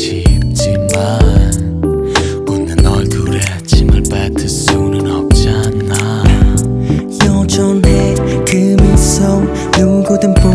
쉽지만 웃는 얼굴에 침을 뱉을 수는 없잖아. 여전해 그 미소 누구든